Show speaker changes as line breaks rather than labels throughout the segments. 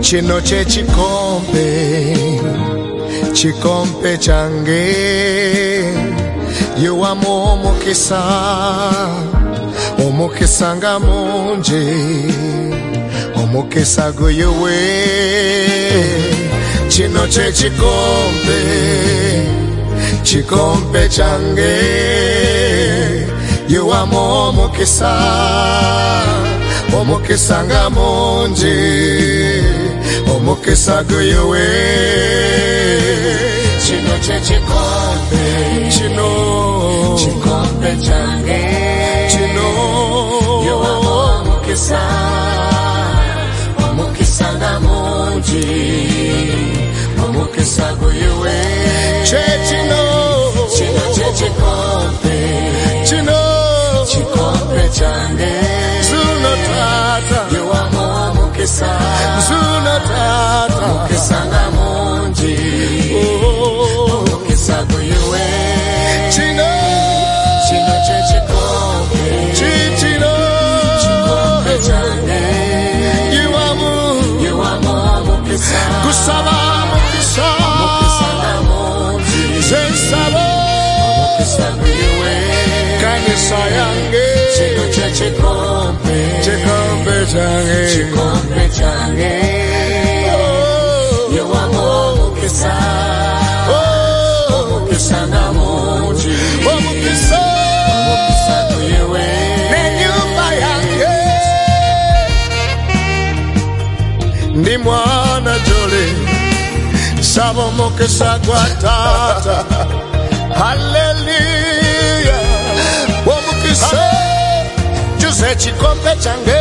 Chino che chikompe change. Yo amo omokesa nga monje, omokesa go yowe. Chino che chikompe change. Yo amo omokesa nga monje, omokesa go yowe. Chino che chikompe change. Chino yo amo omokesa nga monje, omokesa go yowe. Chino che chikompe change. Zuno tata yo amo omokesa nga monje, omokesa go yowe. Chino che chikompe change. You amo omokesa kusaba omokesa nga monje, sensabo omokesa go yowe. Kanisa yange chino che chikompe change. Yo amo omokesa nga monje, omokesa go yowe. Nenyumba yange ndi mwana jole, saba omokesa gwa tata. Hallelujah. Juse chikompe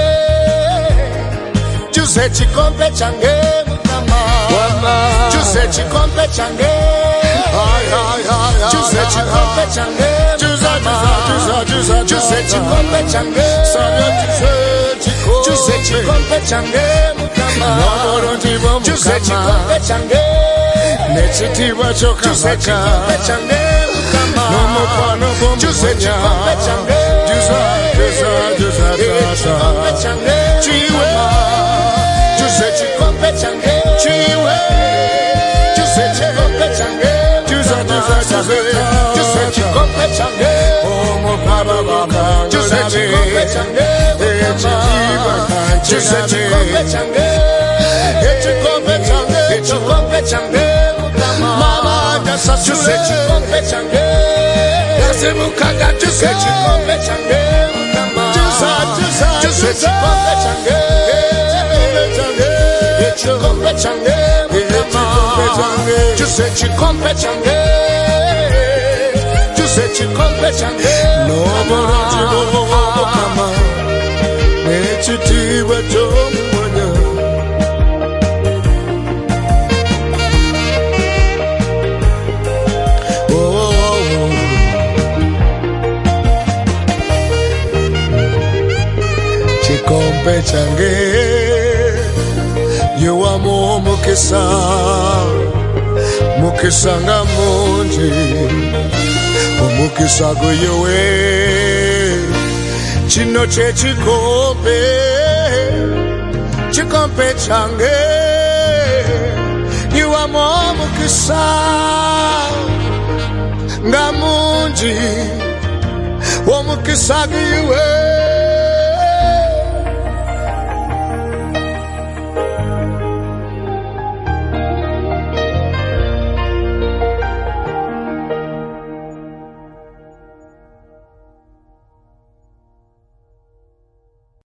change mukama. Juse chikompe change. Juse chikompe change. Juse chikompe change. Juse chikompe change mukama. Juse chikompe change. Nechitiwa choka. Juse chikompe change mukama. Juse chikompe change. Chikompe change, yo amo omokesa nga monje, omokesa go yowe. Chino che chikompe change, yo amo omokesa nga monje, omokesa go yowe.